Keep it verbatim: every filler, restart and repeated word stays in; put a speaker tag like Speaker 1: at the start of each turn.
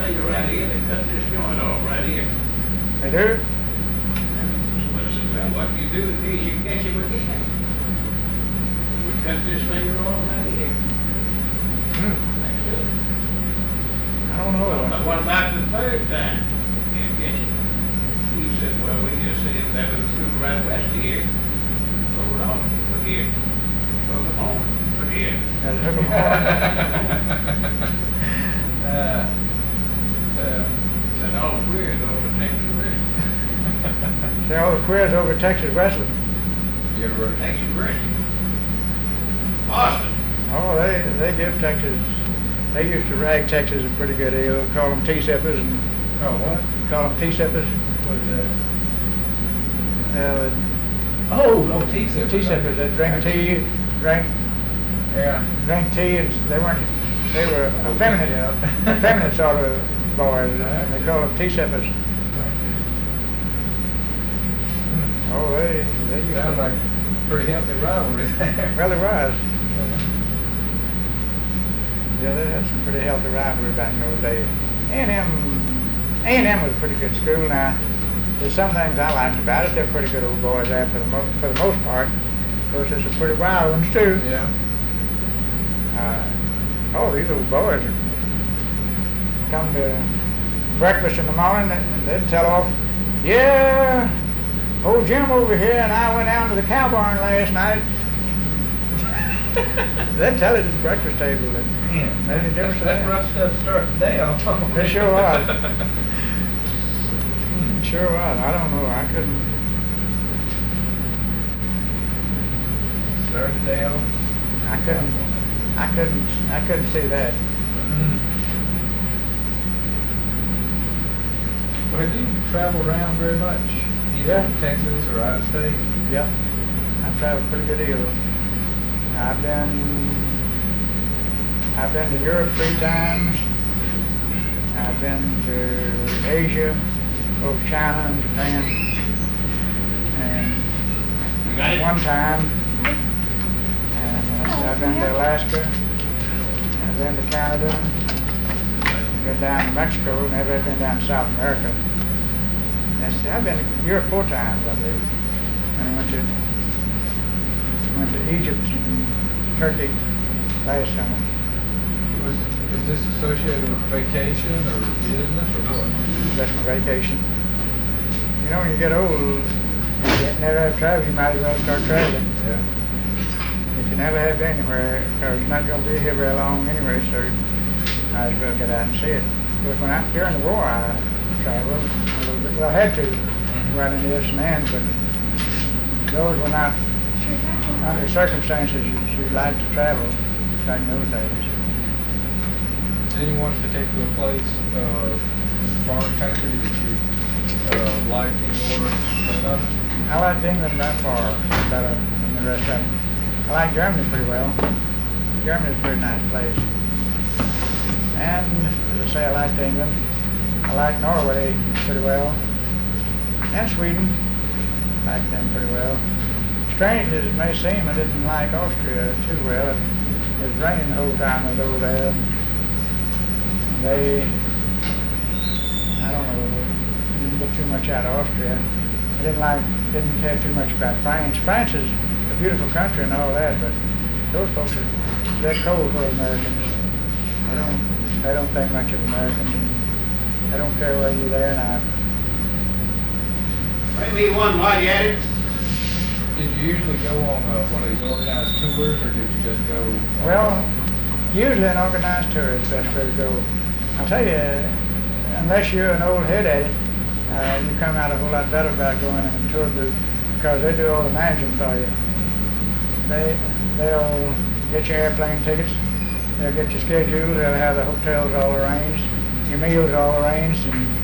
Speaker 1: slinger right here, they cut this joint off right here.
Speaker 2: They do?
Speaker 1: But I said, well, what you do to these, you catch him again. We cut this finger off right here.
Speaker 2: Hmm.
Speaker 1: Next to it.
Speaker 2: I don't know.
Speaker 1: But what about the third time? Can't catch it. He said, well, we just said that was through right west of here. Hold on, look here. Hook 'em home. Look here.
Speaker 2: Had to hook 'em home.
Speaker 1: uh, uh, said all the queers over Texas wrestling.
Speaker 2: Say all the queers over Texas wrestling.
Speaker 1: University. Texas wrestling. Austin.
Speaker 2: Oh, they they give Texas. They used to rag Texas a pretty good deal. Call them T-sippers and
Speaker 1: Oh, what?
Speaker 2: call them T-sippers.
Speaker 1: What's that?
Speaker 2: Uh,
Speaker 1: Oh, no, T-sippers.
Speaker 2: T-sippers that drink tea, drink
Speaker 1: Yeah.
Speaker 2: drink tea, and they weren't. They were effeminate, effeminate sort of boys. They call them T-sippers. Oh, they they used
Speaker 1: Sounds
Speaker 2: to.
Speaker 1: like pretty healthy rivalry there.
Speaker 2: Well, it was. Yeah, they had some pretty healthy rivalry back in those days. A and M, A and M was a pretty good school. Now, there's some things I liked about it. They're pretty good old boys there for the, mo- for the most part. Of course, there's some pretty wild ones too.
Speaker 1: Yeah.
Speaker 2: Uh, oh, these old boys come to breakfast in the morning and they'd tell off, yeah, old Jim over here and I went down to the cow barn last night. They'd tell it at the breakfast table. That,
Speaker 1: Man,
Speaker 2: made any difference to
Speaker 1: that's
Speaker 2: that?
Speaker 1: rough stuff to start the day off.
Speaker 2: They sure was. Sure was. I don't know. I couldn't.
Speaker 1: Start the day off.
Speaker 2: I couldn't. I couldn't. I couldn't see that.
Speaker 1: Mm-hmm. Well, have you traveled around very much? Either
Speaker 2: Yeah.
Speaker 1: in Texas or out of state?
Speaker 2: Yep. I've traveled a pretty good deal. I've been. I've been to Europe three times. I've been to Asia, both China and Japan. And
Speaker 1: You got it?
Speaker 2: one time, and uh, I've been to Alaska. I've been to Canada. Been down to Mexico. Never been down to South America. And see, I've been to Europe four times, I believe. And I went to went to Egypt and Turkey last summer.
Speaker 1: Was, is this associated with vacation or business or what?
Speaker 2: That's my vacation. You know, when you get old, if you never have traveled, you might as well start traveling.
Speaker 1: Yeah.
Speaker 2: If you never have been anywhere, or you're not going to be here very long anyway, so you might as well get out and see it. Because when I, during the war, I traveled a little bit. Well, I had to, right in the ifs and ands, but those were not, under circumstances you, you'd like to travel back in those days.
Speaker 1: Any one particular place, uh, foreign country that you uh, liked any more than another?
Speaker 2: I liked England by far better than the rest of them. I like Germany pretty well. Germany's a pretty nice place. And, as I say, I liked England. I liked Norway pretty well. And Sweden. I liked them pretty well. Strange as it may seem, I didn't like Austria too well. It was raining the whole time I was over there. They, I don't know, didn't get too much out of Austria. I didn't like, didn't care too much about France. France is a beautiful country and all that, but those folks are, they're cold for Americans. They don't, they don't think much of Americans, and they don't care whether you're there or not.
Speaker 1: Maybe one while you at it. Did you usually go on uh, one of these organized tours, or did you just go?
Speaker 2: Well, usually an organized tour is the best way to go. I'll tell you, unless you're an old head at it, uh, you come out a whole lot better about going in a tour group because they do all the managing for you. They, they'll get your airplane tickets, they'll get your schedule, they'll have the hotels all arranged, your meals all arranged, and